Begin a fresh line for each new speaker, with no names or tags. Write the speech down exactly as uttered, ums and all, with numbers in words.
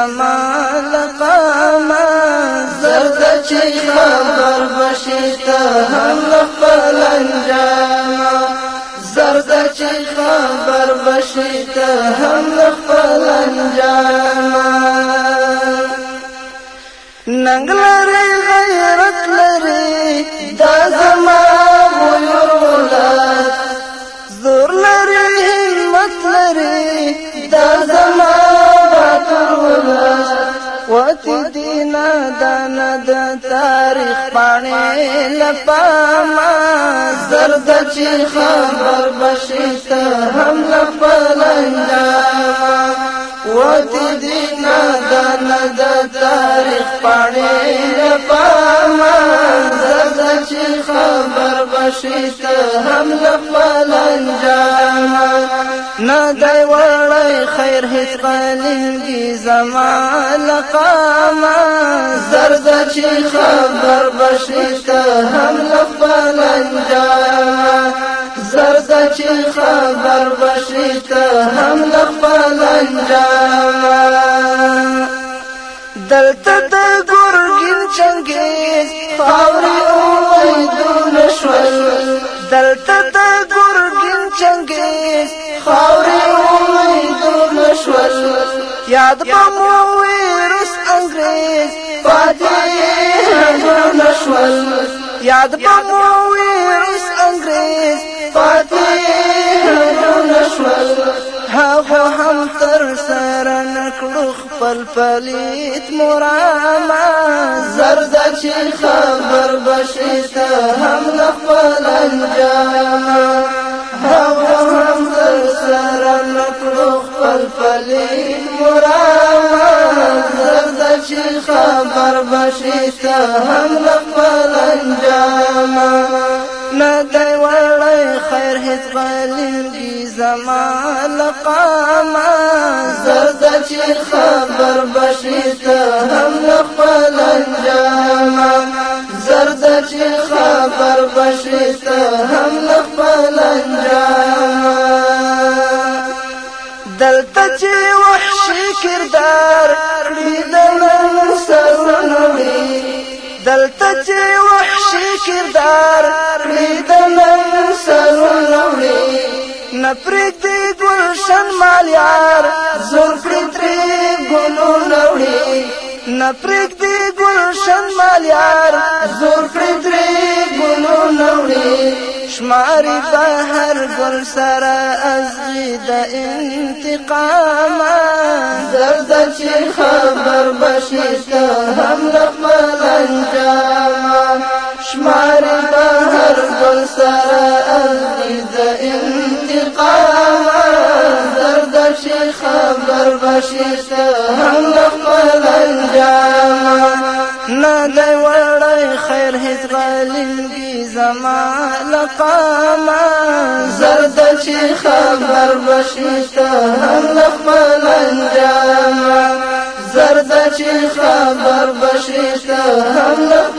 زما لقاما
زرد چې خبر بشي ته هم خپل انجاما زرد چې خبر بشي ته هم خپل انجاما
ننګ لري غیرت لري
دا زما ویور ولات
زور لري همت لري
دا زما باتور ولات
وتی دینا دانا د تاریخ پاڼې لپاما
زرد چې خبر بشي ته هم خپل انجاما وتی دینا دانا د تاریخ پاڼې لپاما زرد چې خبر بشي ته هم خپل انجاما
نه دی وړی خیر هیڅ قلیږي زما لقاما
زرد چې خبر بشي ته هم خپل انجاما زرد چې خبر بشي ته هم خپل انجاما
دلته د ګورګین چنګیز
خاورې امیدونه شول
دلته د ګورګین چنګیز
خاورې امیدونه شول
یاد به مو ویروس انګریز
فاتحونه شول
یاد به مو ویروس انګریز
فاتحونه شول
هغه هم تر سره نکړو خپل پلیت مراما
زرد چې خبر بشي ته هم خپل انجاما هغه هم تر سره نکړو خپل پلیت مراما زرد چې خبر بشي ته هم خپل انجاما
نه دی وړی خیر هیڅ غلیږي زما لقاما
زرد چې خبر بشي ته هم خپل انجاما زرد چې خبر بشي ته هم خپل انجاما
دلته چې وحشي کردار
کړي د نن سرونه وړي
دلته چې وحشي کردار
کړي د نن سرونه وړي
نه پرېږدي ګلشن مالیار
زور کړي ترې ګلونه وړي
نه پرېږدي ګلشن مالیار
زور کړي ترې ګلونه وړي
شماري بهر ګل سره ازغي د انتقاما
زرد چې خبر بشي ته هم خپل انجاما شماري بهر ګل سره ازغي د انتقاما زرد چې خبر بشي ته هم خپل انجاما
نه دی وړی خیر هیڅ غلیږي زما لقاما
زرد چې خبر بشي ته هم خپل انجاما زرد چې خبر بشي ته هم